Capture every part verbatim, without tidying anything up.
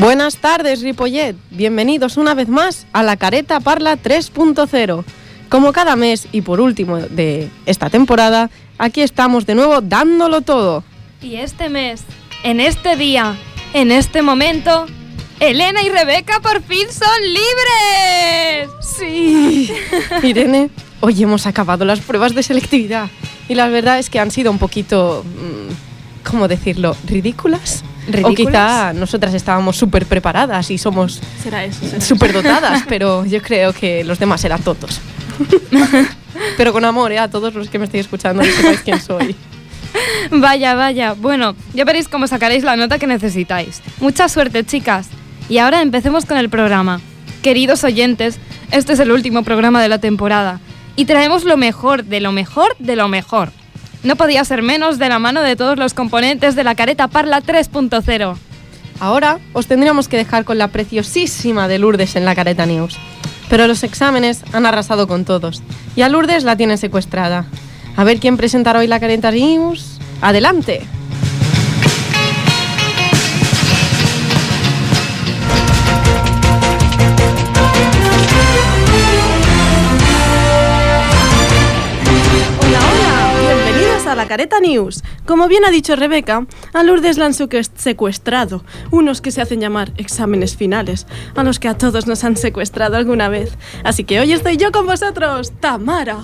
Buenas tardes, Ripollet. Bienvenidos una vez más a La Careta Parla tres punto cero. Como cada mes y por último de esta temporada, aquí estamos de nuevo dándolo todo. Y este mes, en este día, en este momento, Elena y Rebeca por fin son libres. Sí. Irene, hoy hemos acabado las pruebas de selectividad y la verdad es que han sido un poquito, ¿cómo decirlo?, ridículas. ¿Ridículas? O quizá nosotras estábamos súper preparadas y somos será eso, será súper dotadas, pero yo creo que los demás eran totos. Pero con amor, ¿eh? A todos los que me estáis escuchando, no sepáis quién soy. Vaya, vaya. Bueno, ya veréis cómo sacaréis la nota que necesitáis. Mucha suerte, chicas. Y ahora empecemos con el programa. Queridos oyentes, este es el último programa de la temporada y traemos lo mejor de lo mejor de lo mejor. No podía ser menos de la mano de todos los componentes de La Careta Parla tres punto cero. Ahora os tendríamos que dejar con la preciosísima de Lourdes en La Careta News. Pero los exámenes han arrasado con todos y a Lourdes la tienen secuestrada. A ver quién presentará hoy La Careta News. ¡Adelante! A La Careta News. Como bien ha dicho Rebeca, a Lourdes la han secuestrado, unos que se hacen llamar exámenes finales, a los que a todos nos han secuestrado alguna vez. Así que hoy estoy yo con vosotros, Tamara.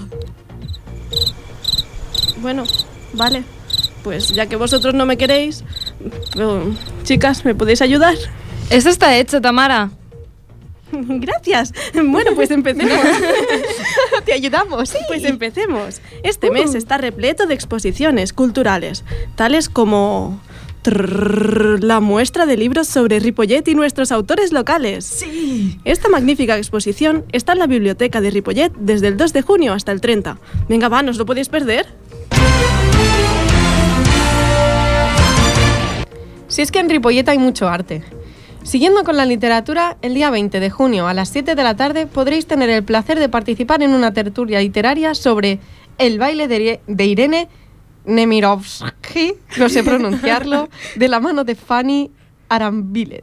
Bueno, vale, pues ya que vosotros no me queréis, pero, chicas, ¿me podéis ayudar? Eso está hecho, Tamara. Gracias. Bueno, pues empecemos. Te ayudamos. Sí. Pues empecemos. Este uh. mes está repleto de exposiciones culturales, tales como trrr, la muestra de libros sobre Ripollet y nuestros autores locales. Sí. Esta magnífica exposición está en la biblioteca de Ripollet desde el dos de junio hasta el treinta. Venga, va, ¿no os lo podéis perder? Si es que en Ripollet hay mucho arte. Siguiendo con la literatura, el día veinte de junio a las siete de la tarde podréis tener el placer de participar en una tertulia literaria sobre el baile de, de Irene Nemirovsky, no sé pronunciarlo, de la mano de Fanny Arambilet.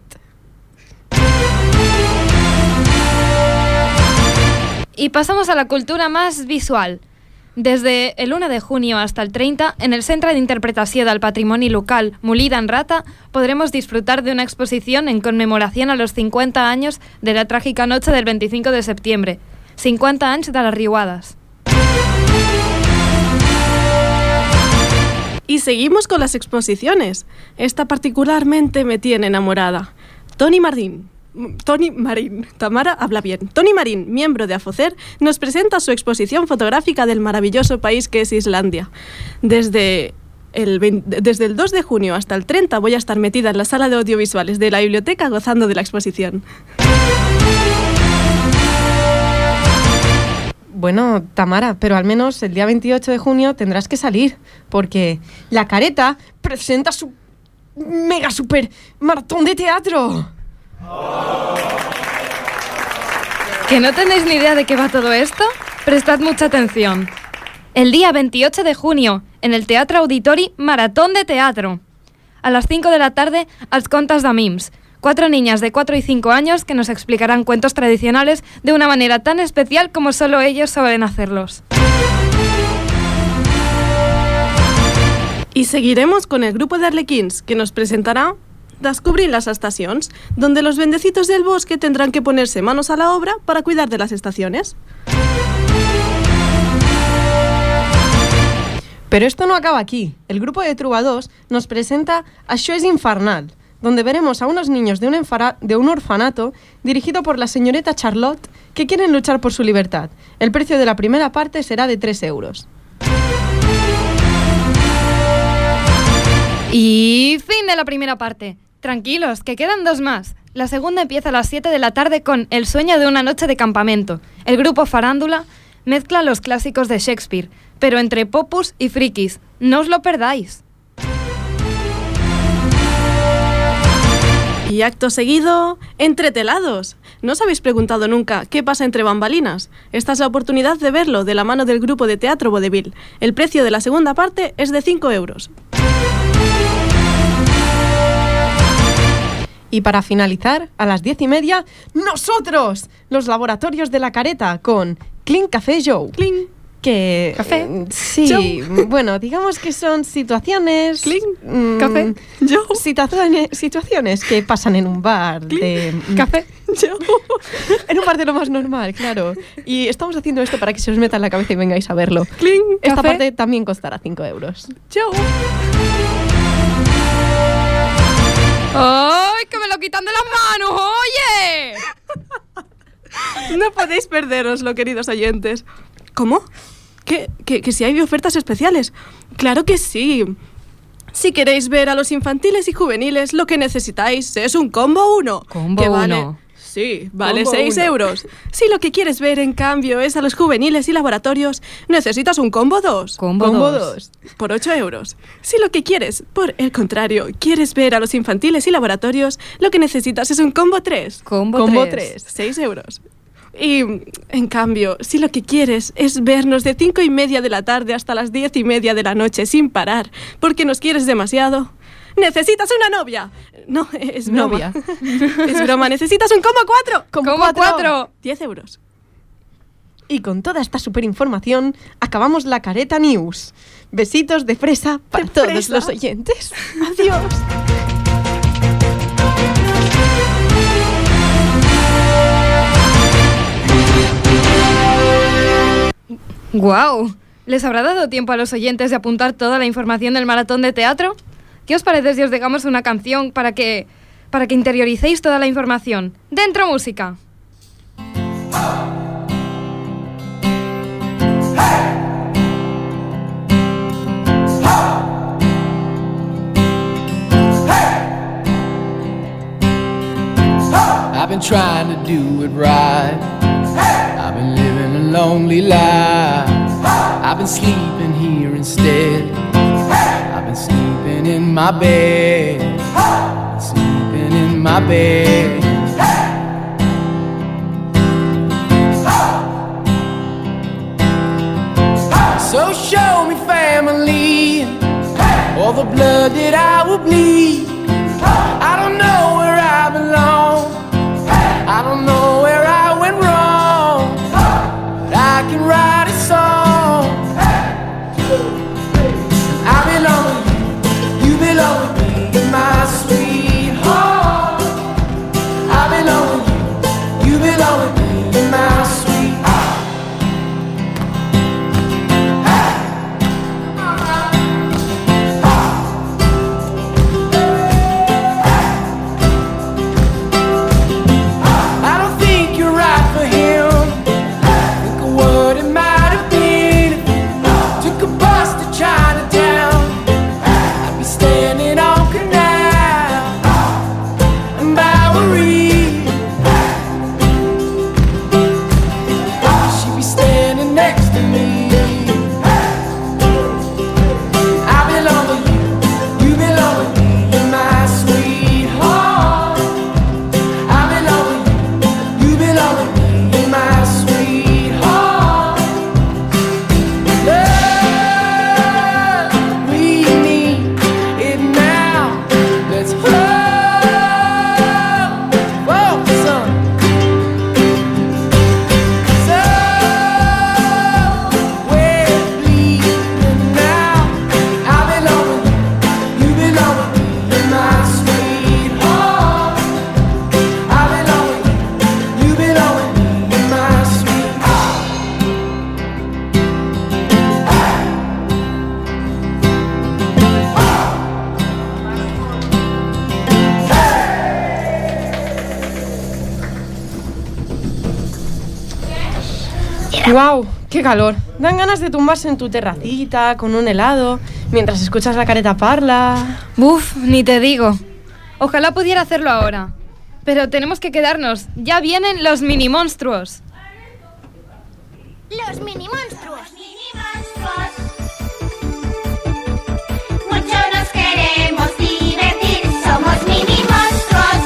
Y pasamos a la cultura más visual. Desde el uno de junio hasta el treinta, en el Centre d'Interpretació del Patrimoni Local Molí d'en Rata, podremos disfrutar de una exposición en conmemoración a los cincuenta años de la trágica noche del veinticinco de septiembre. cincuenta años de las riuadas. Y seguimos con las exposiciones. Esta particularmente me tiene enamorada. Toni Marín. Toni Marín, Tamara habla bien. Toni Marín, miembro de AFOCER, nos presenta su exposición fotográfica del maravilloso país que es Islandia. Desde el, veinte, desde el dos de junio hasta el treinta voy a estar metida en la sala de audiovisuales de la biblioteca gozando de la exposición. Bueno, Tamara, pero al menos el día veintiocho de junio tendrás que salir, porque La Careta presenta su mega super maratón de teatro. ¿Que no tenéis ni idea de qué va todo esto? Prestad mucha atención. El día veintiocho de junio, en el Teatre Auditori, Maratón de Teatro. A las cinco de la tarde, als Contes de Mims. Cuatro niñas de cuatro y cinco años que nos explicarán cuentos tradicionales de una manera tan especial como solo ellos saben hacerlos. Y seguiremos con el grupo de Arlequins, que nos presentará Descobrir las estacions, donde los bendecitos del bosque tendrán que ponerse manos a la obra para cuidar de las estaciones. Pero esto no acaba aquí. El grupo de Trubadors nos presenta Això és infernal, donde veremos a unos niños de un, enfara- de un orfanato dirigido por la señorita Charlotte que quieren luchar por su libertad. El precio de la primera parte será de tres euros. Y fin de la primera parte. Tranquilos, que quedan dos más. La segunda empieza a las siete de la tarde con El sueño de una noche de campamento. El grupo Farándula mezcla los clásicos de Shakespeare, pero entre popus y frikis. No os lo perdáis. Y acto seguido, Entretelados. ¿No os habéis preguntado nunca qué pasa entre bambalinas? Esta es la oportunidad de verlo de la mano del grupo de teatro Vodevil. El precio de la segunda parte es de cinco euros. Y para finalizar, a las diez y media, nosotros, los laboratorios de la careta, con Clean Café Show. Clean. Que, ¿Café? Eh, sí, Show. Bueno, digamos que son situaciones... Clean. mm, Café. Show. Situaciones, situaciones que pasan en un bar de... mm, Café. Show. En un bar de lo más normal, claro. Y estamos haciendo esto para que se os meta en la cabeza y vengáis a verlo. Clean. Esta Café. parte también costará cinco euros. Show. ¡Ay, que me lo quitan de las manos! ¡Oye! No podéis perderoslo, queridos oyentes. ¿Cómo? ¿Que, que, que si hay ofertas especiales? ¡Claro que sí! Si queréis ver a los infantiles y juveniles, lo que necesitáis es un combo uno. Combo que vale, uno. Sí, vale Combo seis uno. euros. Si lo que quieres ver, en cambio, es a los juveniles y laboratorios, necesitas un combo dos. Combo, Combo dos. dos. Por ocho euros. Si lo que quieres, por el contrario, quieres ver a los infantiles y laboratorios, lo que necesitas es un combo tres. Combo, Combo tres. tres. seis euros. Y, en cambio, si lo que quieres es vernos de cinco y media de la tarde hasta las diez y media de la noche sin parar, porque nos quieres demasiado, necesitas una novia. No, es broma. Novia. Es broma, necesitas un combo cuatro. Combo cuatro. diez euros. Y con toda esta super información, acabamos la Careta News. Besitos de fresa para De todos fresa. los oyentes. Adiós. ¡Guau! ¿Les habrá dado tiempo a los oyentes de apuntar toda la información del maratón de teatro? ¿Qué os parece si os dejamos una canción para que, para que interioricéis toda la información? ¡Dentro música! I've been trying to do it right. I've been living a lonely life. I've been sleeping here instead. I've been sleeping in my bed. Sleeping in my bed. So show me family, all the blood that I will bleed. I don't know where I belong. I don't know where I went wrong, but I can write a song. I belong with you, you belong with me, you're my sweetheart. I belong with you, you belong with me, you're my sweetheart. I don't think you're right for him. Think of what it might have been if you took a bus to Chinatown. I'd be standing on Canal and Bowery. She'd be standing next to me. I belong with you, you belong with me, you're my sweetheart. I belong with you, you belong with me, you're my sweetheart. Love, we need it now. Let's hold, focus on. So we're bleeding now. I belong with you, you belong with me, you're my sweetheart. I belong with you, you belong with me, you're my sweetheart. ¡Guau! ¡Qué calor! Dan ganas de tumbarse en tu terracita con un helado mientras escuchas la Careta Parla. Uf, ni te digo. Ojalá pudiera hacerlo ahora. Pero tenemos que quedarnos. Ya vienen los mini monstruos. Los mini monstruos. Los mini monstruos. Mucho nos queremos divertir. Somos mini monstruos.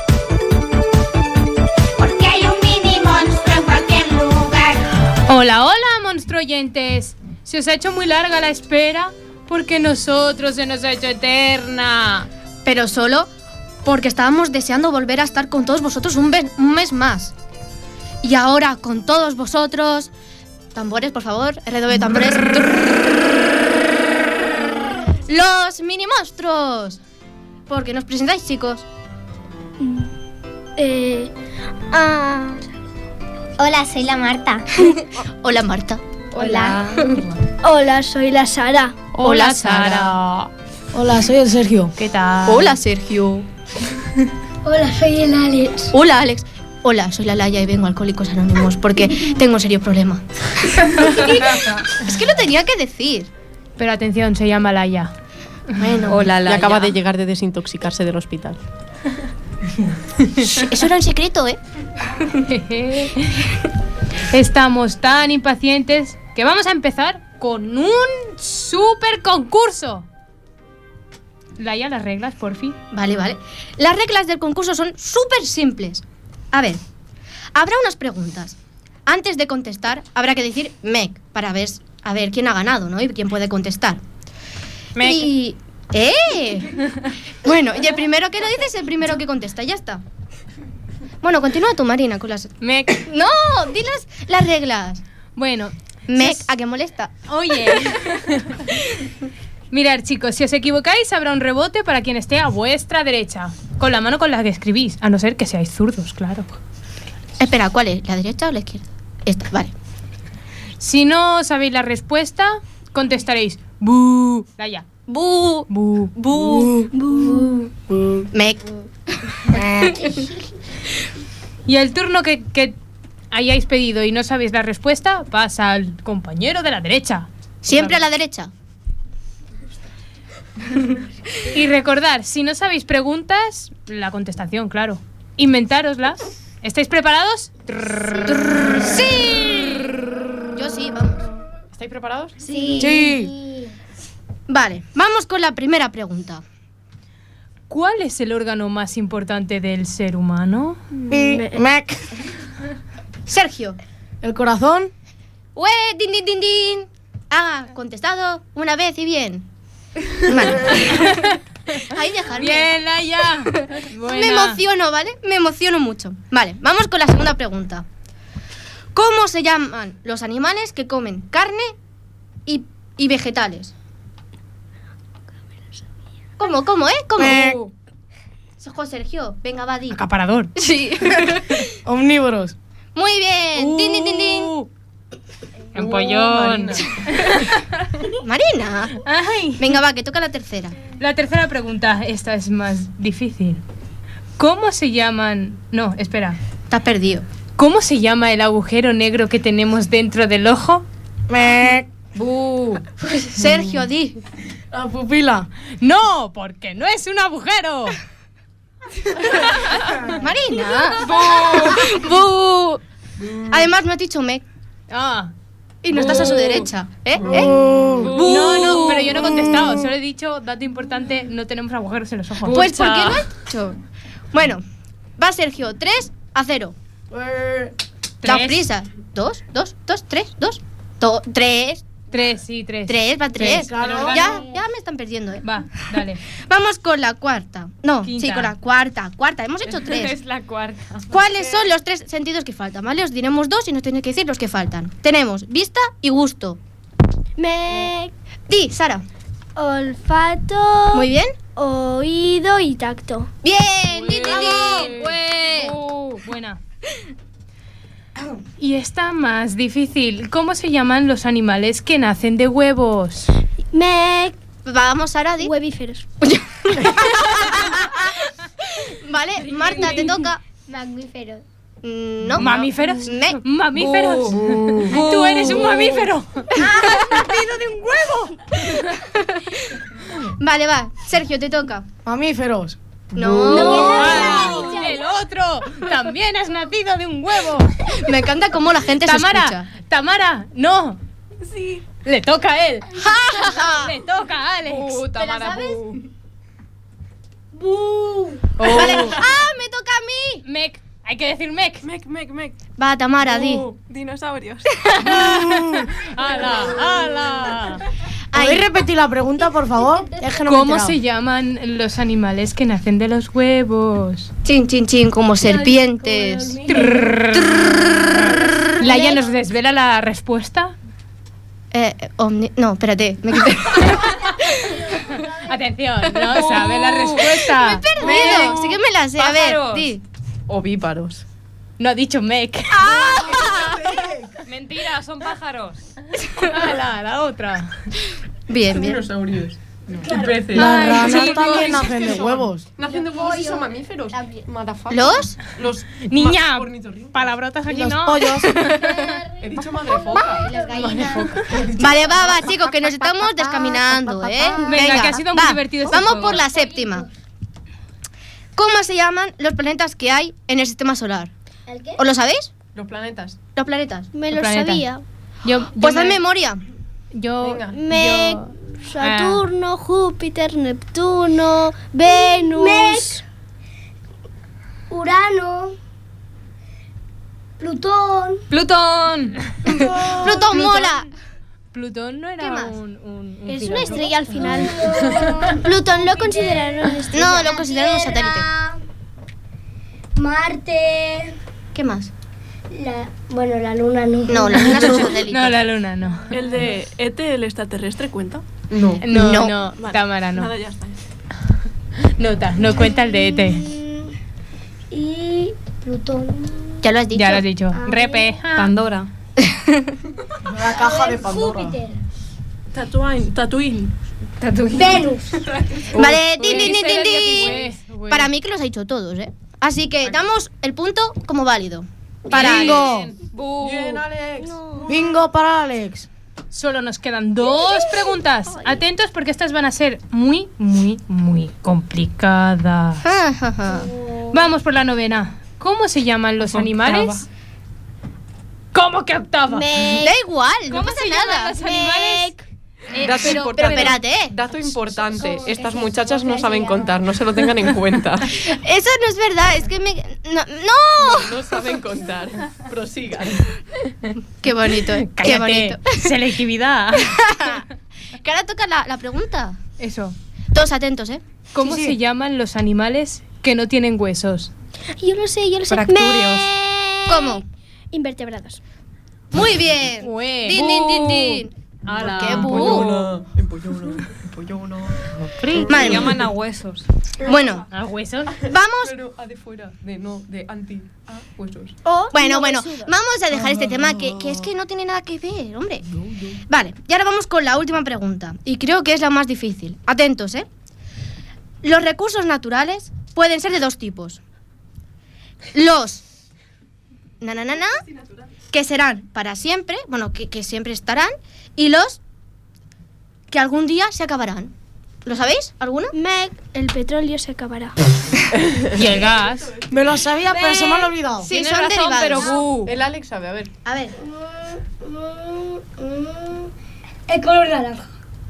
Porque hay un mini monstruo en cualquier lugar. Hola, hola, monstruo oyentes. Se os ha hecho muy larga la espera porque nosotros se nos ha hecho eterna. Pero solo porque estábamos deseando volver a estar con todos vosotros un, ve- un mes más. Y ahora, con todos vosotros... Tambores, por favor. R W de tambores. ¡Los mini monstruos! ¿Por qué nos presentáis, chicos? Eh, ah, hola, soy la Marta. Hola, Marta. Hola. Hola, soy la Sara. Hola, Sara. Hola, soy el Sergio. ¿Qué tal? Hola, Sergio. Hola, soy el Alex. Hola, Alex. Hola, soy la Laia y vengo a Alcohólicos Anónimos porque tengo un serio problema. Es que lo tenía que decir. Pero atención, se llama Laia. Bueno, Hola, Y Laia. acaba de llegar de desintoxicarse del hospital. eso era un secreto, ¿eh? Estamos tan impacientes que vamos a empezar con un super concurso. Laia, las reglas, por fin. Vale, vale. Las reglas del concurso son súper simples. A ver, habrá unas preguntas. Antes de contestar, habrá que decir mec para ver, a ver quién ha ganado, ¿no? Y quién puede contestar. Mec. Y... ¡Eh! Bueno, y el primero que lo dice es el primero que contesta, ya está. Bueno, continúa tú, Marina, con las... Mec. ¡No! ¡Di las, las reglas! Bueno. Mec, si os- ¿a qué molesta? Oye. Mirad, chicos, si os equivocáis habrá un rebote para quien esté a vuestra derecha. Con la mano con la que escribís, a no ser que seáis zurdos, claro. Espera, ¿cuál es? ¿La derecha o la izquierda? Esta, vale. Si no sabéis la respuesta, contestaréis bu. Laia. Bu, Bu. bu, mec. Y el turno que, que hayáis pedido y no sabéis la respuesta, pasa al compañero de la derecha. Siempre a la derecha. Y recordad, si no sabéis preguntas, la contestación, claro. Inventárosla. ¿Estáis preparados? ¡Sí! Yo sí, vamos. ¿Estáis preparados? Sí. Sí. Vale, vamos con la primera pregunta. ¿Cuál es el órgano más importante del ser humano? Mec. Sergio. El corazón. ¡Ue! ¡Din, din, din, din! Ha contestado una vez y bien. Vale. Ahí dejarme. Bien, Laia. Buena. Me emociono, ¿vale? Me emociono mucho. Vale, vamos con la segunda pregunta. ¿Cómo se llaman los animales que comen carne y, y vegetales? ¿Cómo, cómo, eh? ¿Cómo? Mec. Ojo, Sergio, venga, va, di. Acaparador. Sí. Omnívoros. Muy bien. Din, din, din, din. Uh, Empollón. Marina. Ay. Venga, va, que toca la tercera. La tercera pregunta, esta es más difícil. ¿Cómo se llaman? No, espera. Estás perdido. ¿Cómo se llama el agujero negro que tenemos dentro del ojo? Mec. Bu. Sergio, di. La pupila. No, porque no es un agujero. Marina. Bu. Además, me has dicho mec. Ah. Y no estás a su derecha. ¿Eh? ¿Eh? No, no, pero yo no he contestado. Solo he dicho, dato importante, no tenemos agujeros en los ojos. Pues, ¿por qué lo has dicho? Bueno, va Sergio. tres a cero. Da Tres. prisa. Dos, dos, dos, tres, dos. Do- tres. Tres, sí, tres. Tres, va tres. Tres, claro. Ya, ya me están perdiendo, ¿eh? Va, dale. Vamos con la cuarta. No, Quinta. sí, con la cuarta. Cuarta, hemos hecho tres. Es la cuarta. ¿Cuáles son los tres sentidos que faltan? ¿Vale? Os diremos dos y nos tenéis que decir los que faltan. Tenemos vista y gusto. Mec. Di, Sara. Olfato. Muy bien. Oído y tacto. Bien. Di, di, di. Bue- Uh, buena. Y esta más difícil. ¿Cómo se llaman los animales que nacen de huevos? Mec. Vamos, Sara, di. Huevíferos. Vale, Marta, te toca. Mamíferos. Mm, No. ¿Mamíferos? Me- ¿Mamíferos? ¡Tú eres un mamífero! ¡Has nacido de un huevo! Vale, va. Sergio, te toca. Mamíferos. No. ¡Ah! ¡El otro! ¡También has nacido de un huevo! Me encanta cómo la gente se Tamara, escucha. Tamara, no. Sí. Le toca a él. Le toca a Alex. ¿Te la sabes? Vale. ¡Ah, me toca a mí! Mec, hay que decir mec. Mec, mec, mec. Va, Tamara, di. Dinosaurios. ¡Hala, hala! ¿Podéis Ay. repetir la pregunta, por favor? Es que no me he ¿Cómo enterado. se llaman los animales que nacen de los huevos? Chin, chin, chin, como serpientes. ¿Laia nos desvela la respuesta? Eh, eh, omni- no, espérate, me quité. Atención, no sabe la respuesta. Perdido. Sí que me la sé. A ver, Pájaros. di. Ovíparos. No ha dicho mec. Mentira, son pájaros. la, la otra. Bien, bien. Dinosaurios. Peces. Las Ay, ranas chicos, también nacen de huevos. Nacen de huevos y son mamíferos. Motherfucker. ¿Los? Los Niña, ma- ornitorrincos. palabrotas Y aquí los no. pollos. He dicho madre foca. Las gallinas. Vale, va, va, chicos, que nos estamos descaminando, ¿eh? Venga, que ha sido muy va, divertido este Vamos juego. por la séptima. ¿Cómo se llaman los planetas que hay en el sistema solar? ¿El qué? ¿Os lo sabéis? Los planetas. Los planetas. Me El lo planeta. sabía. Yo, yo Pues me- en memoria. Yo, Venga. Me... yo- Saturno, Júpiter, Neptuno, Venus, Urano, Plutón. Plutón. Plutón mola. Plutón no ¿Qué era más? un, un, un Es una filósofo. estrella al final. Plutón lo consideraron estrella. No, lo consideran un satélite. Marte. ¿Qué más? La, bueno, la luna no. No, la luna es un satélite. No, la luna no. ¿El de E T, el extraterrestre, cuenta? No. No, No. no, Vale. Tamara, no. Nada, ya está. Nota, no cuenta el de E T. Mm, Y Plutón. Ya lo has dicho. Ya lo has dicho. Ah. Repe. Pandora. La caja de Pandora. Júpiter. Tatooine. Tatooine. Venus. Vale, din, din, din, Ese era din, el que din. fue, fue. Para mí que los ha dicho todos, ¿eh? Así que damos el punto como válido. Para Bingo. Bu. Bien, Alex. Bingo para Alex. Solo nos quedan dos preguntas. Atentos porque estas van a ser muy, muy, muy complicadas. Ja, ja, ja. Vamos por la novena. ¿Cómo se llaman los animales? ¿Cómo que octava? Me... Da igual, no ¿Cómo pasa se llaman nada. los animales? Eh, Dato pero, importante. pero espérate, ¿eh? Dato importante. Estas muchachas no saben contar, no se lo tengan en cuenta. Eso no es verdad, es que me... ¡No! ¡No! No saben contar. Prosigan. ¡Qué bonito! ¡Qué Cállate. bonito! Selectividad. Que ahora toca la, la pregunta. Eso. Todos atentos, ¿eh? ¿Cómo Sí, sí. se llaman los animales que no tienen huesos? Yo lo sé, yo lo sé. Fracturios. Me- ¿Cómo? Invertebrados. Muy bien. Ué. Din, din, din, din. Ala. ¿Por qué bu? Empollona, empollona, empollona. Madre Se mía. llaman a huesos. Bueno, ¿A huesos? vamos. Pero a de fuera, de no, de anti, a huesos. O Bueno, no bueno, huesudo. vamos a dejar este tema que, que es que no tiene nada que ver, hombre. Vale, y ahora vamos con la última pregunta. Y creo que es la más difícil. Atentos, ¿eh? Los recursos naturales pueden ser de dos tipos. Los na na na na, que serán para siempre, bueno, que, que siempre estarán, y los que algún día se acabarán. ¿Lo sabéis? ¿Alguno? Meg, el petróleo se acabará. Y el gas. Me lo sabía, pero se me ha olvidado. Sí, Tienes son razón, derivados. pero bu. El Alex sabe, a ver. A ver. El color naranja.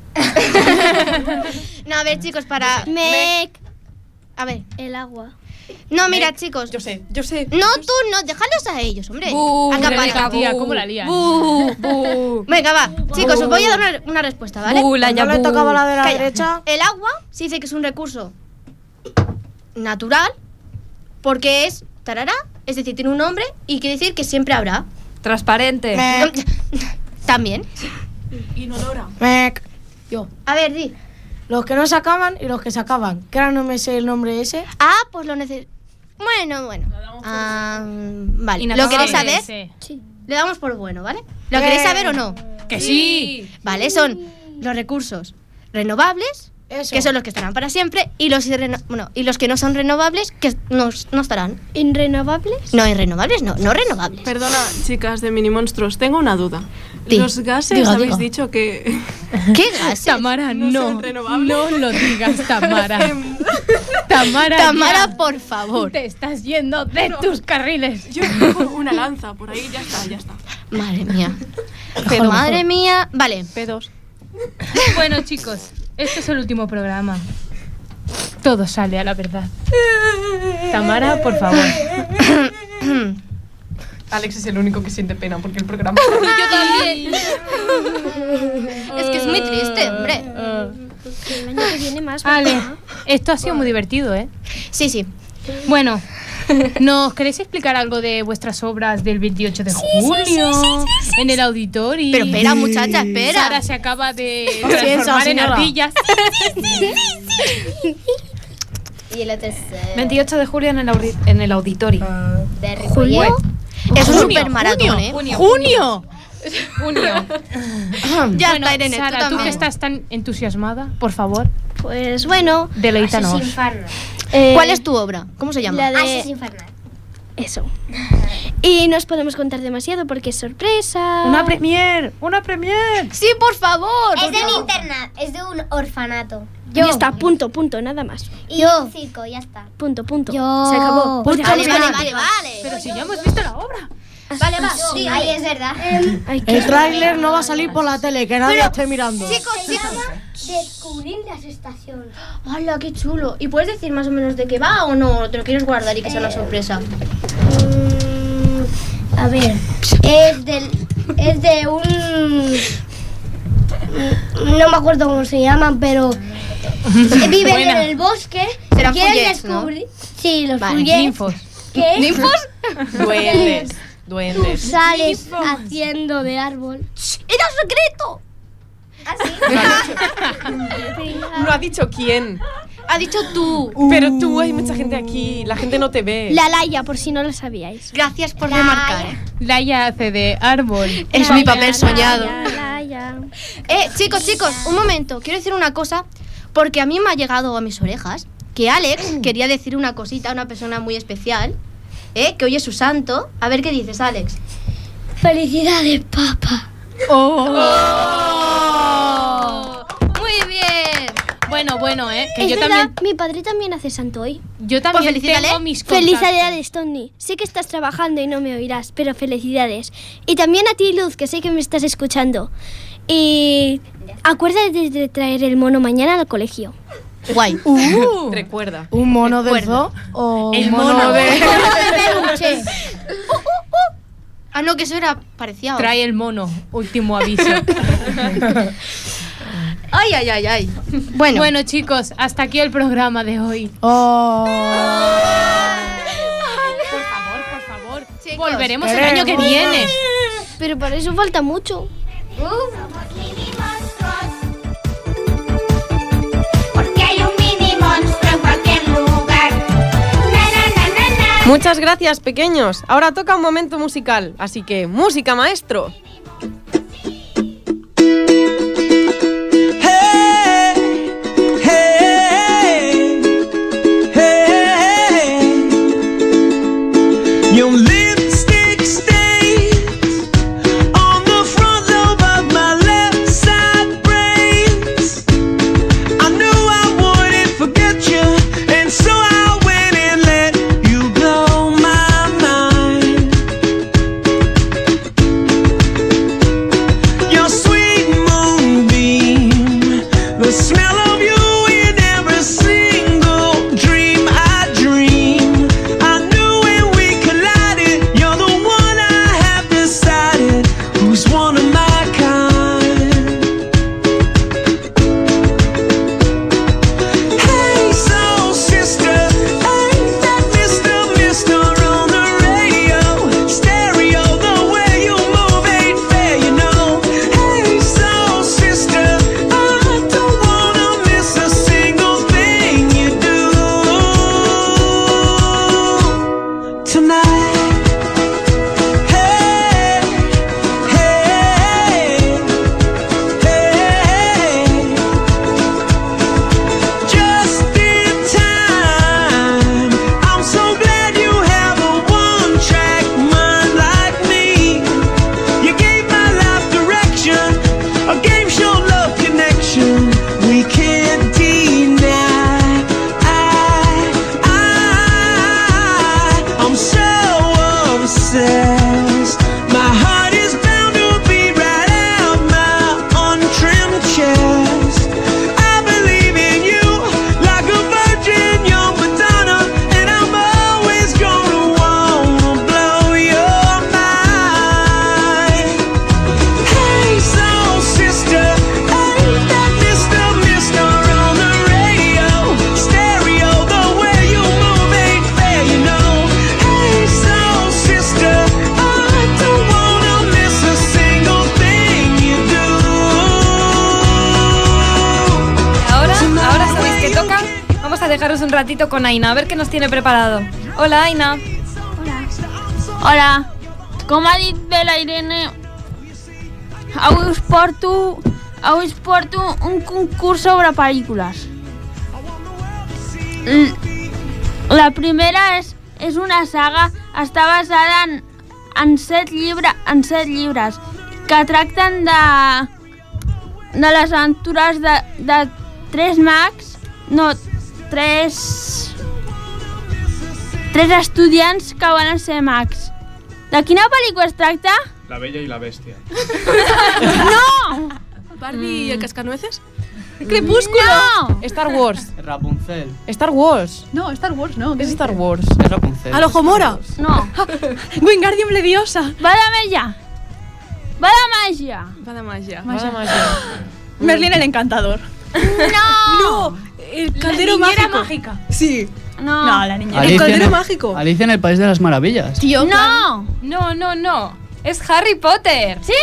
No, a ver, chicos, para... Meg, A ver. el agua. No, mira, Meg, chicos. Yo sé, yo sé. No, tú no, déjalos a ellos, hombre. Bu, Acapara. Rebeca, tía, ¿cómo la lías? Bu, bu. Venga, va. Chicos, os voy a dar una, una respuesta, ¿vale? Bu, la No le bu. tocaba la de la Calla. derecha. El agua se dice que es un recurso natural porque es tarará, es decir, tiene un nombre y quiere decir que siempre habrá. Transparente. Mec. También. Inolora. Mec. Yo. A ver, di. Los que no se acaban y los que se acaban. Que ahora no me sé el nombre ese. Ah, pues lo necesito. Bueno, bueno. Ah, vale. ¿Lo Inacabable. queréis saber? Sí. Sí. Le damos por bueno, ¿vale? ¿Lo queréis saber o no? Que sí. Vale, son los recursos renovables, Eso. que son los que estarán para siempre, y los, irreno- bueno, y los que no son renovables, que no, no estarán. ¿Inrenovables? No, irrenovables no, no renovables. Perdona, chicas de Mini Monstruos, tengo una duda. Di. Los gases Diga, habéis diga. dicho que... ¿Qué gases? Tamara, No no. son renovables. No lo digas, Tamara. Tamara. Tamara, ya. por favor. Te estás yendo de tus carriles. Yo cojo una lanza por ahí, ya está, ya está. Madre mía. Pero madre mía. Vale. P dos. Bueno, chicos, este es el último programa. Todo sale a la verdad. Tamara, por favor. Alex es el único que siente pena porque el programa. Yo también. Es que es muy triste, hombre. El año que viene más. Vale, ¿verdad? esto ha sido muy divertido, ¿eh? Sí, sí. Bueno, ¿nos queréis explicar algo de vuestras obras del veintiocho de julio? En el auditorio. Pero espera, muchacha, espera. Sara se acaba de Piensa, transformar en señora. ardillas. Y el otro es eh, veintiocho de julio en el, audi- en el auditorio. de Julio. Ripollet. Es un Junio, super maratón, ¿eh? Junio. ¡Junio! Junio. Ya Bueno, está, Irene, tú Sara, tú, también. que estás tan entusiasmada, por favor, Pues bueno. deleítanos. Ashes Infernal. Eh, ¿Cuál es tu obra? ¿Cómo se llama? La de Ashes Infernal. Eso. Y no os podemos contar demasiado porque es sorpresa. Una premier, una premier. Sí, por favor. Es de un internado, es de un orfanato. Ya está, punto, punto, nada más. Y un circo, ya está. Punto, punto. Yo. Se acabó. Pues Vale, dejamos vale, ganar. vale, vale. Pero si ya hemos visto la obra. Vale, va. Sí, Sí, ahí es verdad. Ay, qué- El tráiler no va a salir por la tele, que nadie esté mirando. Chicos, se llama Descubrir las estaciones. ¡Hala, qué chulo! ¿Y puedes decir más o menos de qué va o no? ¿Te lo quieres guardar y que sea una sorpresa? Mm, a ver, es del, es de un, no me acuerdo cómo se llaman, pero viven Buena. en el bosque. Serán quieren Fullets, ¿no? descubrir. Sí, los Vale, Fullets. Ninfos. ¿Qué? ¿Ninfos? Duendes, Tú duendes. sales haciendo de árbol. ¡Era un secreto! No ha dicho quién. Ha dicho tú. Pero tú, hay mucha gente aquí. La gente no te ve. La Laia, por si no lo sabíais. Gracias por remarcar. ¿eh? Laia hace de árbol. Es mi papel soñado. Laia, Laia. Eh, chicos, chicos, un momento. Quiero decir una cosa, porque a mí me ha llegado a mis orejas que Alex quería decir una cosita a una persona muy especial, ¿eh? Que hoy es su santo. A ver qué dices, Alex. Felicidades, papá. ¡Oh! Muy bien. Bueno, bueno, ¿eh? Que Es yo verdad, también, mi padre también hace santo hoy. yo también Pues felicítale. tengo mis contactos. Felicidades, Tony. Sé que estás trabajando y no me oirás, pero felicidades. Y también a ti, Luz, que sé que me estás escuchando. Y acuérdate de traer el mono mañana al colegio. Guay. Uh, Recuerda. ¿Un mono del Recuerda. zoo o El un mono, mono de...? peluche. Ah, no, que eso era parecía. Trae el mono, último aviso. Ay, ay, ay, ay. Bueno, Bueno, chicos, hasta aquí el programa de hoy. Oh. Por favor, por favor. chicos, Volveremos el año que viene. Pero para eso falta mucho. Porque hay un mini monstruo en cualquier lugar. Na, na, na, na, na. Muchas gracias, pequeños. Ahora toca un momento musical. Así que, música, maestro. Your lipstick stains on the front lobe of my left side brains. I knew I wouldn't forget you, and so I went and let you blow my mind. a dejaros un ratito con Aina, a ver qué nos tiene preparado. Hola, Aina. Hola. Com ha dit bé la Irene, avui us porto, avui us porto un concurs sobre pel·lícules. L- La primera és, és una saga, està basada en, en, set llibre, en set llibres que tracten de, de les aventures de, de tres mags, no, tres, tres estudiants que van a ser mags. De quina pel·lícula es tracta? La Bella y la Bestia. ¡No! ¿Barbie y el cascanueces? ¡Crepúsculo! No. Star Wars. Rapunzel. Star Wars. No, Star Wars no. ¿Qué es Star Wars? Es Rapunzel. ¡Al ojo mora! No. Wingardium Leviosa. Va de màgia. Va de màgia. Va de magia. Vaya magia. Merlín el Encantador. No. ¡No! El caldero mágico. mágica. Sí. No. No, la niñera. El Alicia en caldero el- mágico. Alicia en el País de las Maravillas. Tío, No. No, no, no. Es Harry Potter. Sí.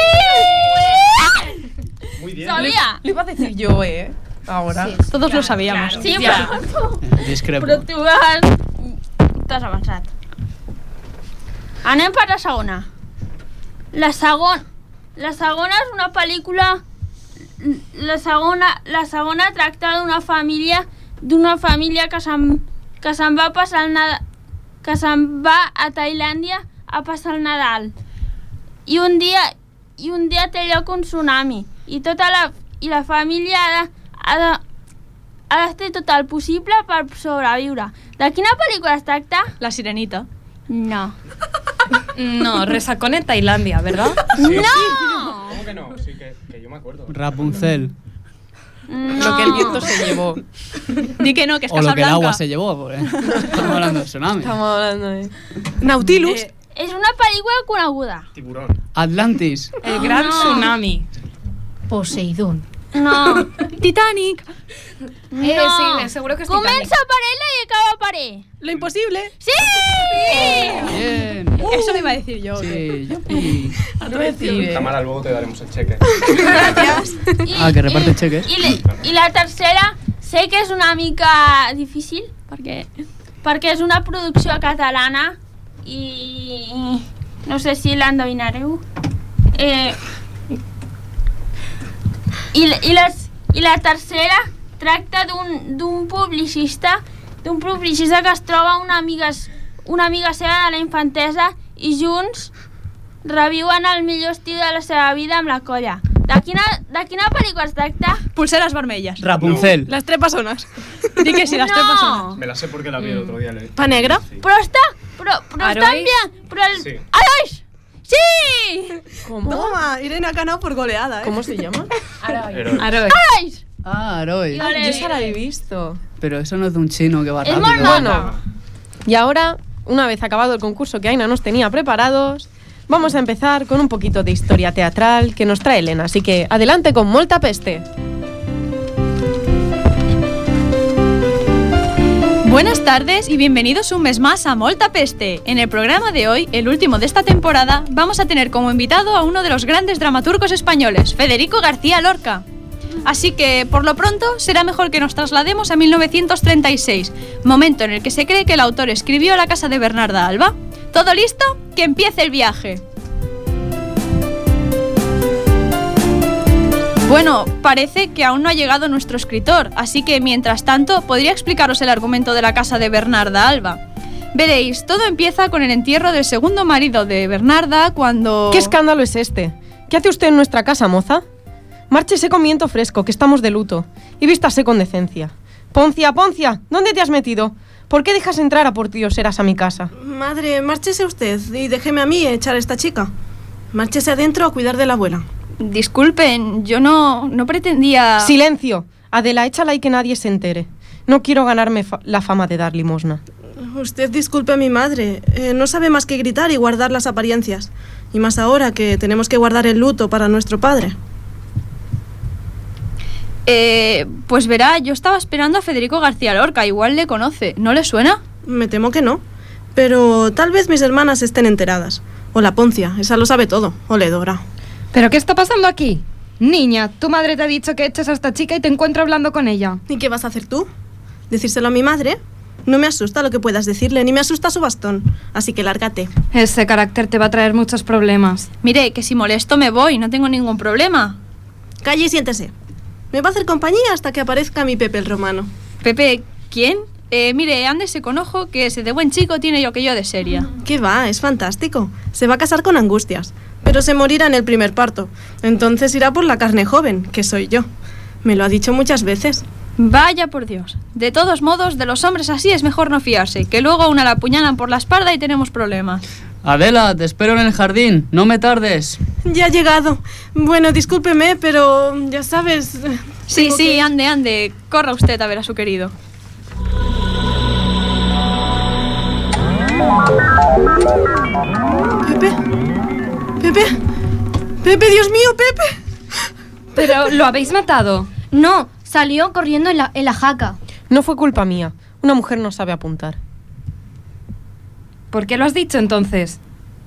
Muy bien. Sabía. Lo iba a decir yo, ¿eh? Ahora. todos lo sabíamos. Sí, però, Eh, Discrepo. però tu has... T'has avançat. Anem per la segona. La segona... La segona és una pel·lícula... La segona, la segona tracta d'una família d'una família que se'n que se'n va passar el Nadal, que se'n va a Tailàndia a passar el Nadal. I un dia i un dia té lloc un tsunami i tota la i la família ha de, ha de, ha de fer tot el possible per sobreviure. De quina pel·lícula es tracta? La Sirenita. No. No, Resacón en Tailandia, ¿verdad? ¡No! ¿Cómo que no? Sí, que, que yo me acuerdo. Rapunzel. No. Lo que el viento se llevó. Di que no, que es O lo que el Casablanca. agua se llevó. Porque estamos hablando de tsunami. Estamos hablando de... Nautilus. Eh, És una pel·lícula coneguda. Tiburón. Atlantis. El gran No. tsunami. Poseidón. No. Titanic. Eh, No. sí, seguro que es Comença per ella i acaba per ell. Lo imposible. ¡Sí! Bien. Eso lo iba a decir yo. Sí, yupi. No decir, Tamara, luego te daremos el cheque. I, Ah, que reparte cheques. I, i, I la tercera sé que és una mica difícil perquè, perquè és una producció catalana i no sé si l'endevinareu. Eh, i, i, les, I la tercera tracta d'un d'un publicista d'un publicista que es troba una amiga, una amiga seva de la infantesa i junts reviuen el millor estiu de la seva vida amb la colla. De quina, de quina pel·lícula es tracta? Pulseras vermellas. Rapunzel. Las tres personas. Di que sí, las tres personas. Me la sé porque la vi el otro día. Le... ¿Pa negra? Sí. Però està... Però, però Arois? estan bien... Però el... Sí. Arois! Sí! ¿Cómo? Toma, Irene ha ganado por goleada, ¿eh? ¿Cómo se llama? Pero- Aroy. Arois! Ah, Aroy. Yo le- Yo esa la he visto. Pero eso no es de un chino que va Es rápido. muy malo. Bueno, y ahora, una vez acabado el concurso que Aina nos tenía preparados, vamos a empezar con un poquito de historia teatral que nos trae Elena. Así que adelante con Molta Peste. Buenas tardes y bienvenidos un mes más a Molta Peste. En el programa de hoy, el último de esta temporada, vamos a tener como invitado a uno de los grandes dramaturgos españoles, Federico García Lorca. Así que, por lo pronto, será mejor que nos traslademos a mil novecientos treinta y seis, momento en el que se cree que el autor escribió La casa de Bernarda Alba. ¿Todo listo? ¡Que empiece el viaje! Bueno, parece que aún no ha llegado nuestro escritor, así que mientras tanto podría explicaros el argumento de La casa de Bernarda Alba. Veréis, todo empieza con el entierro del segundo marido de Bernarda cuando... ¿Qué escándalo es este? ¿Qué hace usted en nuestra casa, moza? Márchese con viento fresco, que estamos de luto, y vístase con decencia. Poncia, Poncia, ¿dónde te has metido? ¿Por qué dejas entrar a portioseras a mi casa? Madre, márchese usted y déjeme a mí echar a esta chica. Márchese adentro a cuidar de la abuela. Disculpen, yo no, no pretendía... ¡Silencio! Adela, échala y que nadie se entere. No quiero ganarme fa- la fama de dar limosna. Usted disculpe a mi madre. Eh, no sabe más que gritar y guardar las apariencias. Y más ahora que tenemos que guardar el luto para nuestro padre. Eh, pues verá, yo estaba esperando a Federico García Lorca, igual le conoce. ¿No le suena? Me temo que no. Pero tal vez mis hermanas estén enteradas. O la Poncia, esa lo sabe todo. O Ledora. ¿Pero qué está pasando aquí? Niña, tu madre te ha dicho que eches a esta chica y te encuentro hablando con ella. ¿Y qué vas a hacer tú? ¿Decírselo a mi madre? No me asusta lo que puedas decirle, ni me asusta su bastón. Así que lárgate. Ese carácter te va a traer muchos problemas. Mire, que si molesto me voy, no tengo ningún problema. Calle y siéntese. Me va a hacer compañía hasta que aparezca mi Pepe el Romano. ¿Pepe quién? Eh, mire, ándese con ojo, que ese de buen chico tiene yo que yo de seria. ¿Qué va? Es fantástico. Se va a casar con Angustias, pero se morirá en el primer parto. Entonces irá por la carne joven, que soy yo. Me lo ha dicho muchas veces. Vaya por Dios. De todos modos, de los hombres así es mejor no fiarse, que luego a una la apuñalan por la espalda y tenemos problemas. Adela, te espero en el jardín, no me tardes. Ya ha llegado. Bueno, discúlpeme, pero ya sabes... Sí, sí, que... ande, ande. Corra usted a ver a su querido. Pepe. Pepe. Pepe, Dios mío, Pepe. ¿Pero lo habéis matado? No, salió corriendo en la, en la jaca. No fue culpa mía. Una mujer no sabe apuntar. ¿Por qué lo has dicho entonces?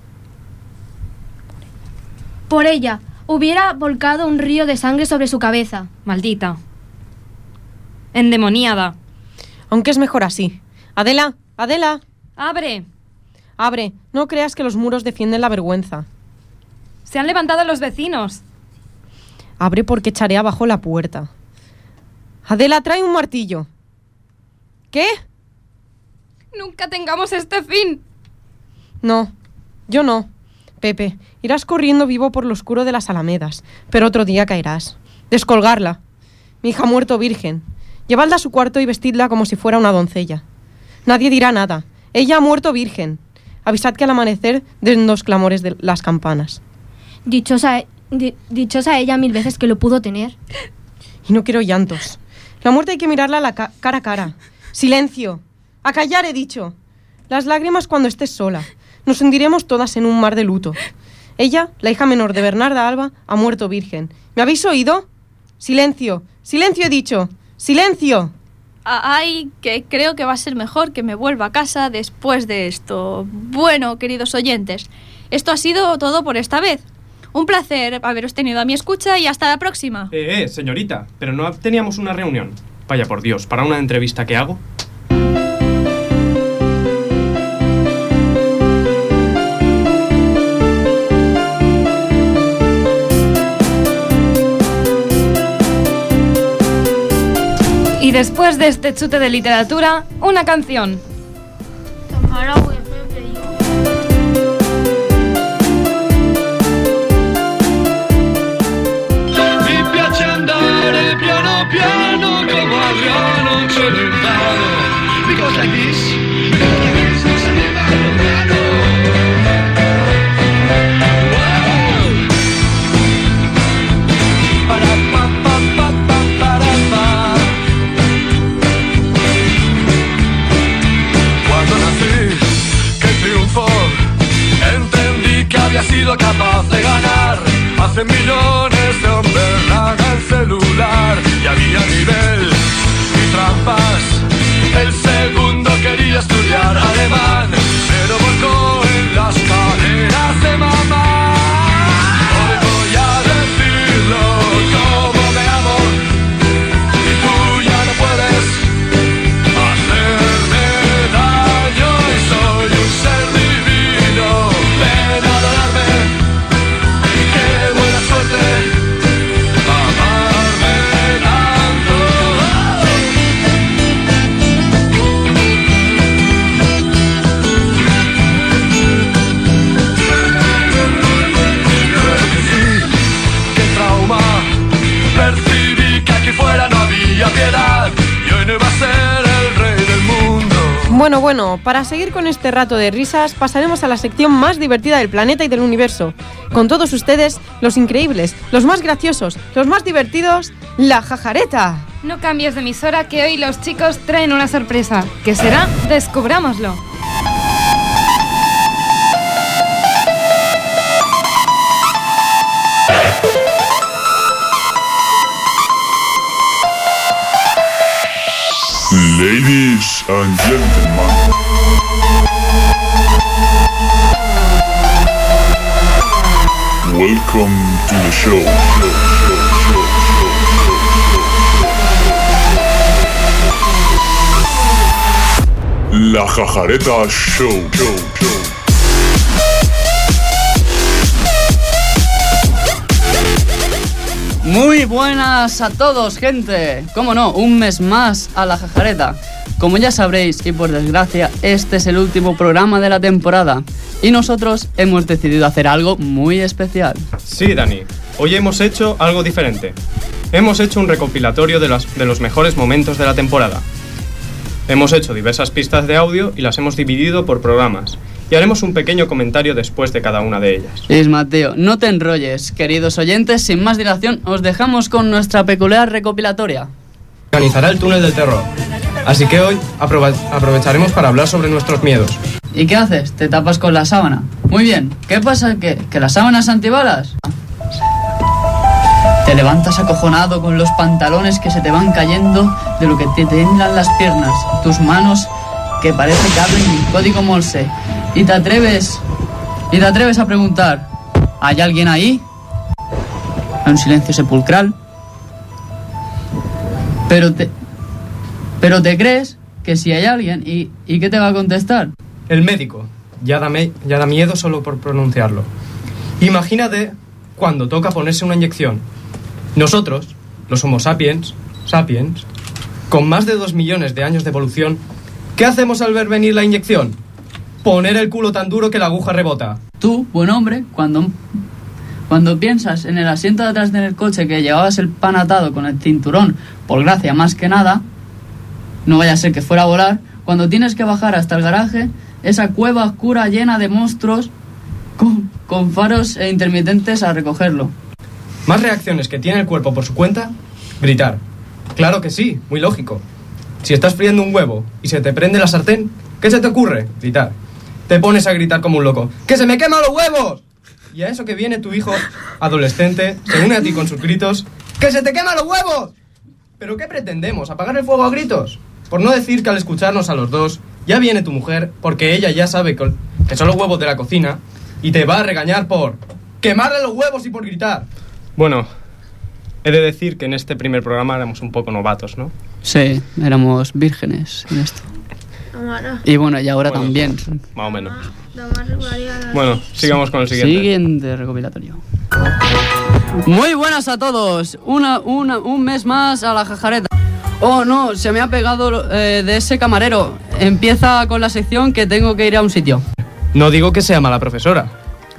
Por ella. Hubiera volcado un río de sangre sobre su cabeza. Maldita. Endemoniada. Aunque es mejor así. Adela, Adela. ¡Abre! Abre. No creas que los muros defienden la vergüenza. Se han levantado los vecinos. Abre porque echaré abajo la puerta. Adela, trae un martillo. ¿Qué? Nunca tengamos este fin. No, yo no. Pepe, irás corriendo vivo por lo oscuro de las alamedas, pero otro día caerás. Descolgarla. Mi hija ha muerto virgen. Llevadla a su cuarto y vestidla como si fuera una doncella. Nadie dirá nada. Ella ha muerto virgen. Avisad que al amanecer den los clamores de las campanas. Dichosa, di, dichosa ella mil veces que lo pudo tener. Y no quiero llantos. La muerte hay que mirarla a la ca- cara a cara. ¡Silencio! ¡A callar, he dicho! Las lágrimas cuando estés sola. Nos hundiremos todas en un mar de luto. Ella, la hija menor de Bernarda Alba, ha muerto virgen. ¿Me habéis oído? ¡Silencio! ¡Silencio, he dicho! ¡Silencio! Ay, que creo que va a ser mejor que me vuelva a casa después de esto. Bueno, queridos oyentes, esto ha sido todo por esta vez. Un placer haberos tenido a mi escucha y hasta la próxima. Eh, eh, señorita, pero no teníamos una reunión. Vaya por Dios, ¿para una entrevista que hago? Y después de este chute de literatura, una canción. Mi piace andare piano piano come Adriano Celentano. Because like this, because like this, no se me va lontano. Wow. Para pa pa pa pa para pa. Cuando nací, que triunfó, entendí que había sido capaz de ganar. Hace millones de hombres nada el celular y había nivel y trampas. El segundo quería estudiar alemán, pero volcó en las caderas de mamá. Hoy voy a decirlo como me amo y tú ya no puedes hacerme daño y soy un ser divino. Ven a adorarme. Qué buena suerte amarme tanto. Creo que sí, qué trauma. Percibí que aquí fuera no había piedad y hoy no iba a ser el rey del mundo. Bueno, bueno, para seguir con este rato de risas, pasaremos a la sección más divertida del planeta y del universo. Con todos ustedes, los increíbles, los más graciosos, los más divertidos, la jajareta. No cambies de emisora, que hoy los chicos traen una sorpresa. ¿Qué será? Descubrámoslo. Ladies and gentlemen, welcome to the show. show, show, show, show, show. La Jajareta Show. Show, show. Muy buenas a todos, gente. Cómo no, un mes más a La Jajareta. Como ya sabréis, y por desgracia, este es el último programa de la temporada. Y nosotros hemos decidido hacer algo muy especial. Sí, Dani. Hoy hemos hecho algo diferente. Hemos hecho un recopilatorio de, las, de los mejores momentos de la temporada. Hemos hecho diversas pistas de audio y las hemos dividido por programas. Y haremos un pequeño comentario después de cada una de ellas. Es Mateo, no te enrolles, queridos oyentes. Sin más dilación, os dejamos con nuestra peculiar recopilatoria. Organizará el túnel del terror. Así que hoy aprove- aprovecharemos para hablar sobre nuestros miedos. ¿Y qué haces? ¿Te tapas con la sábana? Muy bien. ¿Qué pasa? ¿Que, que la sábana es antibalas? Te levantas acojonado con los pantalones que se te van cayendo de lo que te temblan las piernas. Tus manos que parece que abren en código Morse. Y te atreves... Y te atreves a preguntar... ¿Hay alguien ahí? Hay un silencio sepulcral. Pero te... Pero te crees que si hay alguien... ¿Y, y qué te va a contestar? El médico. Ya da, me- ya da miedo solo por pronunciarlo. Imagínate cuando toca ponerse una inyección. Nosotros, los Homo sapiens, sapiens, con más de dos millones de años de evolución, ¿qué hacemos al ver venir la inyección? Poner el culo tan duro que la aguja rebota. Tú, buen hombre, cuando, cuando piensas en el asiento de atrás del coche que llevabas el pan atado con el cinturón, por gracia más que nada, no vaya a ser que fuera a volar, cuando tienes que bajar hasta el garaje, esa cueva oscura llena de monstruos con, con faros e intermitentes a recogerlo. ¿Más reacciones que tiene el cuerpo por su cuenta? Gritar. Claro que sí, muy lógico. Si estás friendo un huevo y se te prende la sartén, ¿qué se te ocurre? Gritar. Te pones a gritar como un loco. ¡Que se me queman los huevos! Y a eso que viene tu hijo, adolescente, se une a ti con sus gritos. ¡Que se te queman los huevos! ¿Pero qué pretendemos? ¿Apagar el fuego a gritos? Por no decir que al escucharnos a los dos, ya viene tu mujer, porque ella ya sabe que que son los huevos de la cocina, y te va a regañar por quemarle los huevos y por gritar. Bueno, he de decir que en este primer programa éramos un poco novatos, ¿no? Sí, éramos vírgenes en esto. Y bueno, y ahora Bueno, también. Más o menos. Bueno, sigamos con el siguiente. Siguiente recopilatorio. Muy buenas a todos. Una, una, un mes más a La Jajareta. Oh, no, se me ha pegado eh, de ese camarero. Empieza con la sección que tengo que ir a un sitio. No digo que sea mala profesora,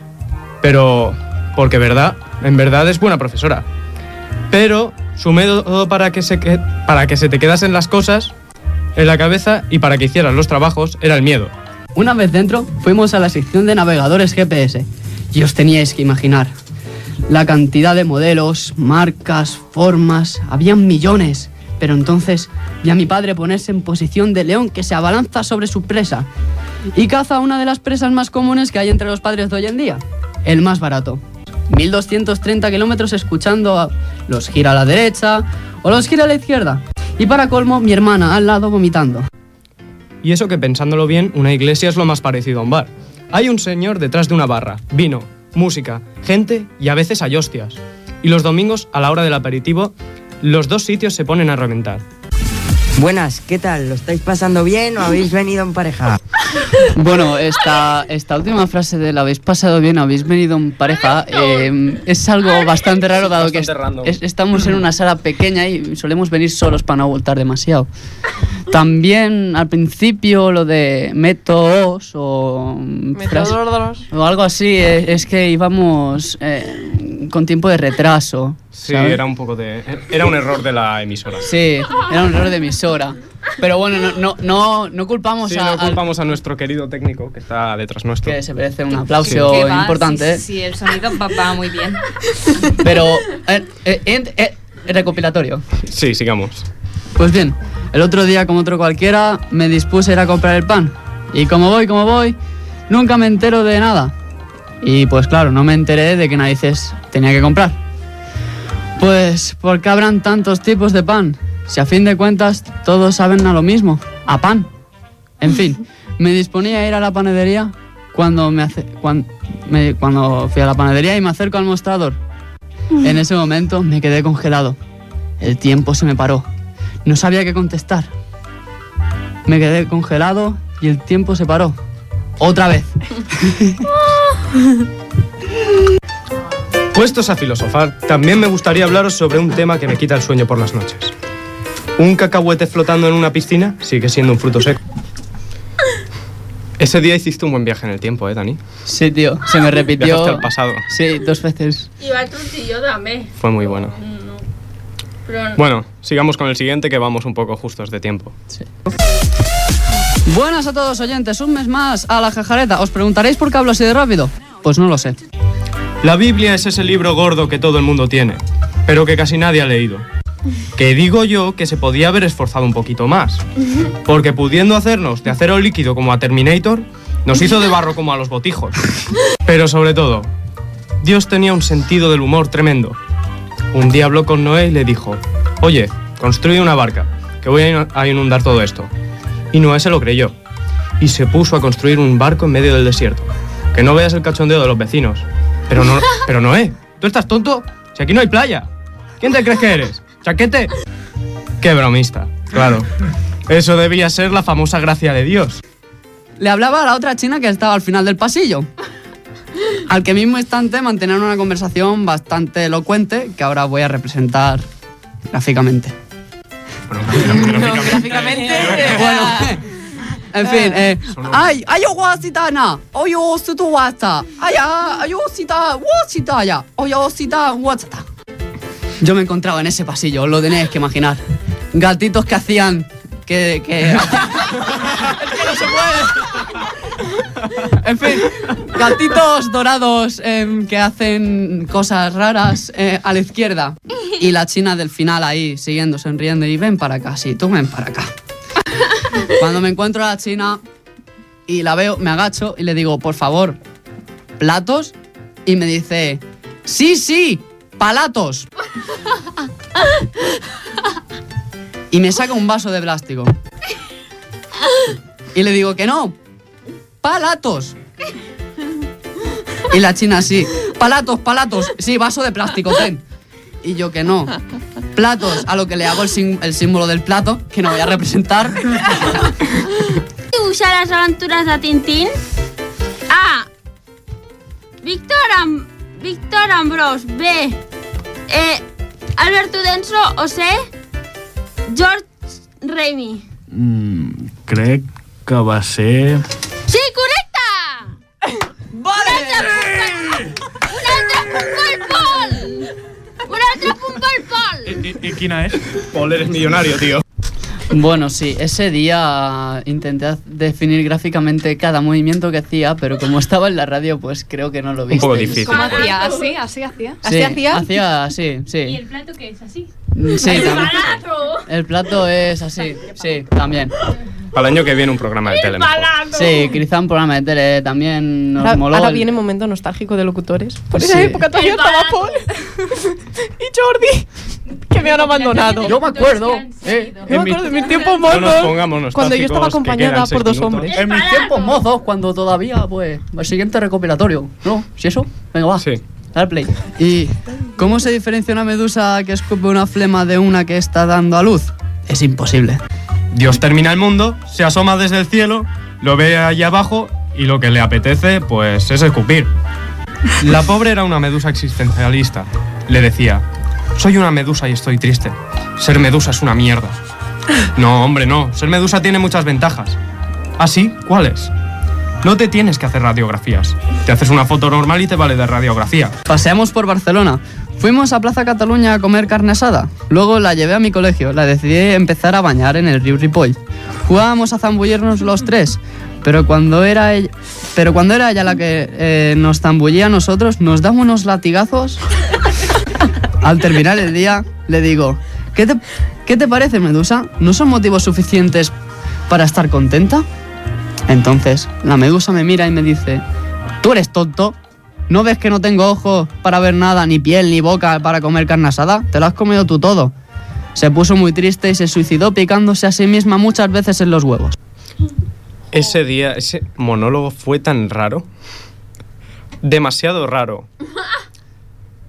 pero porque verdad, en verdad es buena profesora. Pero su método para que se que, para que se te quedasen las cosas en la cabeza y para que hicieras los trabajos era el miedo. Una vez dentro, fuimos a la sección de navegadores G P S y os teníais que imaginar la cantidad de modelos, marcas, formas, habían millones. Pero entonces vi a mi padre ponerse en posición de león que se abalanza sobre su presa y caza una de las presas más comunes que hay entre los padres de hoy en día, el más barato. mil doscientos treinta kilómetros escuchando a los gira a la derecha o los gira a la izquierda. Y para colmo, mi hermana al lado vomitando. Y eso que pensándolo bien, una iglesia es lo más parecido a un bar. Hay un señor detrás de una barra, vino, música, gente y a veces hay hostias. Y los domingos, a la hora del aperitivo, los dos sitios se ponen a reventar. Buenas, ¿qué tal? ¿Lo estáis pasando bien o habéis venido en pareja? Bueno, esta, esta última frase de la habéis pasado bien, habéis venido en pareja, eh, es algo bastante raro dado que es, es, estamos en una sala pequeña y solemos venir solos para no voltar demasiado. También al principio lo de métodos o, Métodos. o algo así, es, es que íbamos eh, con tiempo de retraso. Sí, ¿sabes? era un poco de... Era un error de la emisora. Sí, era un error de emisora. Pero bueno, no, no, no, no culpamos Sí, a... no al- culpamos a nuestro querido técnico que está detrás nuestro. Que se merece un aplauso ¿Qué va? importante. Sí, sí, el sonido va, va muy bien. Pero, eh, eh, eh, eh, recopilatorio. Sí, sigamos. Pues bien, el otro día, como otro cualquiera, me dispuse a ir a comprar el pan. Y como voy, como voy, nunca me entero de nada. Y pues claro, no me enteré de qué narices tenía que comprar. Pues, ¿por qué habrán tantos tipos de pan? Si a fin de cuentas todos saben a lo mismo, a pan. En fin, me disponía a ir a la panadería cuando, me hace, cuando, me, cuando fui a la panadería y me acerco al mostrador. En ese momento me quedé congelado. El tiempo se me paró. No sabía qué contestar. Me quedé congelado y el tiempo se paró. ¡Otra vez! Puestos a filosofar, también me gustaría hablaros sobre un tema que me quita el sueño por las noches. ¿Un cacahuete flotando en una piscina sigue siendo un fruto seco? Ese día hiciste un buen viaje en el tiempo, ¿eh, Dani? Sí, tío, se me repitió... Viajaste al pasado. Sí, dos veces. I vaig sortir jo també. Fue muy bueno. No. Però... Bueno, sigamos con el siguiente, que vamos un poco justos de tiempo. Sí. Buenas a todos oyentes, un mes más a la Jajareta. ¿Os preguntaréis por qué hablo así de rápido? Pues no lo sé. La Biblia es ese libro gordo que todo el mundo tiene, pero que casi nadie ha leído. Que digo yo que se podía haber esforzado un poquito más, porque pudiendo hacernos de acero líquido como a Terminator, nos hizo de barro como a los botijos. Pero sobre todo, Dios tenía un sentido del humor tremendo. Un día habló con Noé y le dijo: oye, construye una barca, que voy a inundar todo esto. Y Noé se lo creyó, y se puso a construir un barco en medio del desierto. Que no veas el cachondeo de los vecinos. Pero no, pero Noé, ¿tú estás tonto? Si aquí no hay playa. ¿Quién te crees que eres? ¿Chaquete? Qué bromista, claro. Eso debía ser la famosa gracia de Dios. Le hablaba a la otra china que estaba al final del pasillo. Al que mismo instante mantenían una conversación bastante elocuente que ahora voy a representar gráficamente. No, gráficamente. Bueno, en fin, eh. ¡Ay! ¡Ay, yo guasitana! ¡Ay, yo sutu guasta! ¡Ay, ay, yo sita guasitaya! ¡Ay, yo sita guasata! Yo me encontraba en ese pasillo, os lo tenéis que imaginar. Gatitos que hacían... que... que... es que no se puede. En fin, gatitos dorados eh, que hacen cosas raras eh, a la izquierda. Y la china del final ahí, siguiendo, sonriendo. Y ven para acá, sí, tú ven para acá. Cuando me encuentro a la china y la veo, me agacho y le digo: por favor, ¿platos? Y me dice: sí, sí, palatos. Y me saca un vaso de plástico. Y le digo que no, palatos. Y la china: sí, palatos, palatos. Sí, vaso de plástico, ten. Y yo que no, platos. A lo que le hago el, sim el símbolo del plato, que no voy a representar. Dibuixar les aventures de Tintín? A. Víctor, Am Víctor Ambrós. B. Eh, Albert Udenso. O C. George Raimi. Mm, crec que va ser... Sí, correcte! Vale! Un altre punt pel Pol! Un altre punt pel Pol! I, i quina és? Pol, eres millonario, tío. Bueno, sí, ese día intenté definir gráficamente cada movimiento que hacía, pero como estaba en la radio, pues creo que no lo viste. Un poco difícil. ¿Cómo hacía? ¿Así? ¿Así hacía? Sí, ¿Así hacía? Hacía así, sí. ¿Y el plato qué es? ¿Así? Sí, ¡El también. plato! El plato es así, sí, también. Para el año que viene un programa de tele mejor. Sí, quizá un programa de tele también nos Ahora, moló. ahora el- viene momento nostálgico de locutores. Por esa Sí. época todavía estaba Paul y Jordi, que me han abandonado. Yo me acuerdo, eh, Yo me acuerdo de mis tiempos No nos mozos, pongamos cuando yo estaba nostálgicos, que acompañada quedan seis por dos minutos. hombres. en mis tiempos mozos, cuando todavía, pues, el siguiente recopilatorio, ¿no? ¿Si eso? Venga, va. Sí. Dale play. ¿Y cómo se diferencia una medusa que escupe una flema de una que está dando a luz? Es imposible. Dios termina el mundo, se asoma desde el cielo, lo ve allá abajo y lo que le apetece, pues, es escupir. La pobre era una medusa existencialista. Le decía: soy una medusa y estoy triste. Ser medusa es una mierda. No, hombre, no. Ser medusa tiene muchas ventajas. ¿Ah, sí? ¿Cuáles? No te tienes que hacer radiografías. Te haces una foto normal y te vale de radiografía. Paseamos por Barcelona. Fuimos a Plaza Cataluña a comer carne asada. Luego la llevé a mi colegio. La decidí empezar a bañar en el río Ripoll. Jugábamos a zambullirnos los tres. Pero cuando era ella, pero cuando era ella la que eh, nos zambullía a nosotros, nos daba unos latigazos. Al terminar el día, le digo: ¿Qué te, ¿qué te parece, Medusa? ¿No son motivos suficientes para estar contenta? Entonces, la Medusa me mira y me dice: ¿tú eres tonto? ¿No ves que no tengo ojos para ver nada, ni piel, ni boca para comer carne asada? Te lo has comido tú todo. Se puso muy triste y se suicidó picándose a sí misma muchas veces en los huevos. Ese día, ese monólogo fue tan raro. Demasiado raro.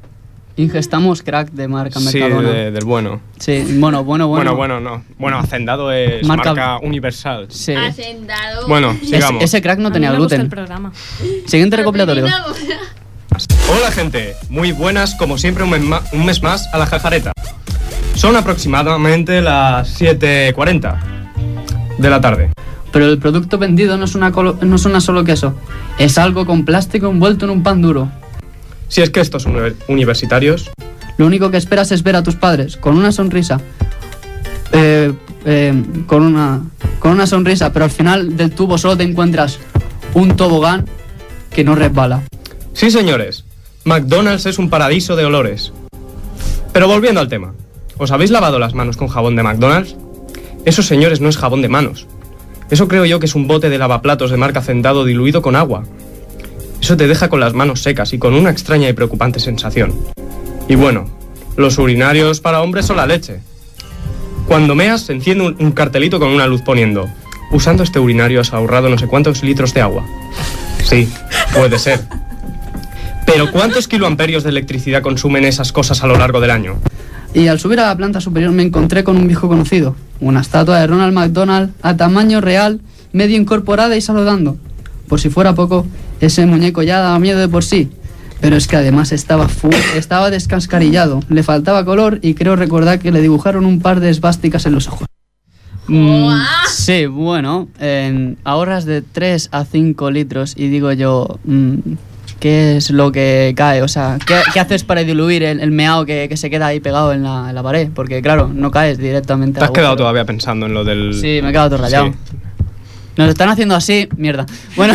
ingestamos crack de marca Sí, Mercadona. de- del bueno. Sí, bueno, bueno, bueno. Bueno, bueno, no. Bueno, Hacendado es Marca- marca, universal. Sí. Hacendado. Bueno, sigamos. Ese, ese crack no tenía A mí me gusta gluten. el programa. Siguiente recopilatorio. Hola gente, muy buenas, como siempre un mes, ma- un mes más a la jajareta. Son aproximadamente las siete cuarenta de la tarde. Pero el producto vendido no es, una colo- no es una solo queso. Es algo con plástico envuelto en un pan duro. Si es que estos uni- universitarios... Lo único que esperas es ver a tus padres con una sonrisa. Eh, eh, con una con una sonrisa, pero al final del tubo solo te encuentras un tobogán que no resbala. Sí señores, McDonald's es un paraíso de olores. Pero volviendo al tema, ¿os habéis lavado las manos con jabón de McDonald's? Eso señores no es jabón de manos. Eso creo yo que es un bote de lavaplatos de marca Hacendado diluido con agua. Eso te deja con las manos secas y con una extraña y preocupante sensación. Y bueno, los urinarios para hombres son la leche. Cuando meas, se enciende un, un cartelito con una luz poniendo: usando este urinario has ahorrado no sé cuántos litros de agua. Sí, puede ser. Pero ¿cuántos kiloamperios de electricidad consumen esas cosas a lo largo del año? Y al subir a la planta superior me encontré con un viejo conocido, una estatua de Ronald McDonald a tamaño real, medio incorporada y saludando. Por si fuera poco, ese muñeco ya daba miedo de por sí, pero es que además estaba fu- estaba descascarillado, le faltaba color y creo recordar que le dibujaron un par de esvásticas en los ojos. Mm, sí, bueno, en- ahorras de tres a cinco litros y digo yo, mm, ¿qué es lo que cae? O sea, ¿qué, qué haces para diluir el, el meao que, que se queda ahí pegado en la, en la pared? Porque claro, no caes directamente ¿Te al has quedado agujero. todavía pensando en lo del...? Sí, me he quedado todo rayado. Sí. Nos están haciendo así, mierda. Bueno,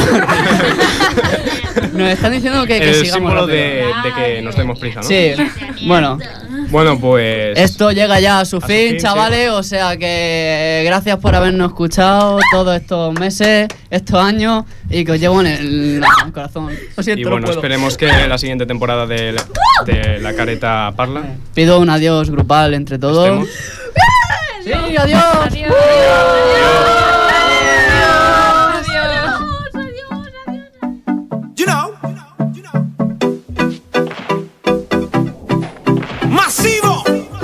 nos están diciendo que, que El sigamos símbolo rápido. de, de que nos demos prisa, ¿no? Sí, bueno. Bueno, pues... Esto llega ya a su su fin, fin, chavales, o sea que gracias por habernos escuchado todos estos meses, estos años, y que os llevo en el, en el corazón. Lo siento, Y no bueno, puedo. esperemos que la siguiente temporada de la, de la careta parla... Pido un adiós grupal entre todos. Estemos. Sí, adiós. You know, Masivo.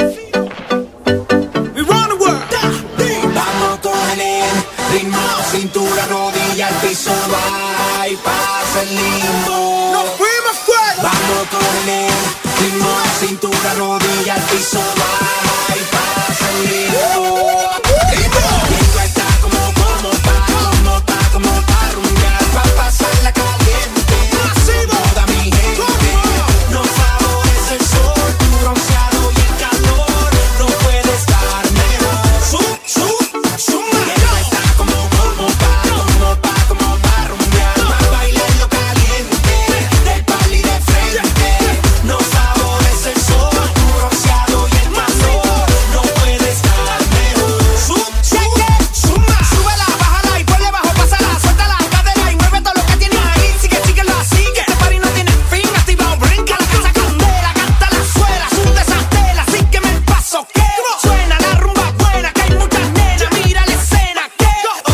We run the world. Vamos con el ritmo, cintura, rodilla, al piso, va y pasa el limbo. Nos fuimos fuera. Vamos con el ritmo, cintura, rodilla, al piso, va y pasa el limbo. Limbo está como, como pa, como pa, como pa rumbear, pa pasarla caliente. Toda mi gente no favorece el sol, tu bronceado y el calor no puede estar mejor. Su, su, su Ella está como, como pa, como pa, como pa rumbear, pa bailar lo caliente, del pal y de frente. No favorece el sol, tu bronceado y el calor no puede estar mejor. Su, su, suma, súbela, bájala y ponle bajo, pásala, suelta la cadera y mueve todo lo que tienes ahí. Sigue, sigue, lo sigue. Este party no tiene fin, activado, brinca la casa candela, canta la suela, sunta esa tela, sígueme el paso que suena la rumba buena, que hay muchas nenas, mira la escena que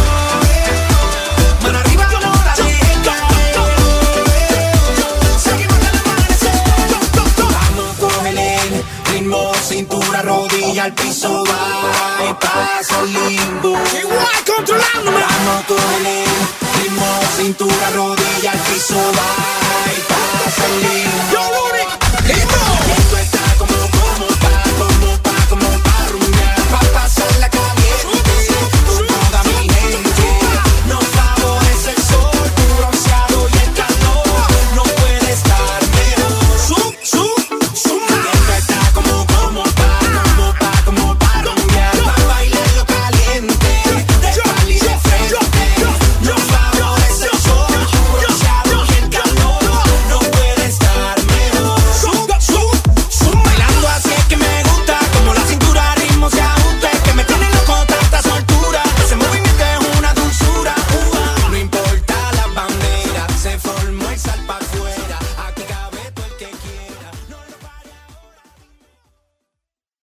mano arriba no la dejen caer. Seguimos hasta el amanecer. Vamos con el ritmo, cintura, rodilla, al piso, va y pasa el limbo. Igual controlándome. Vamos con el ritmo, cintura, rodilla, al piso, va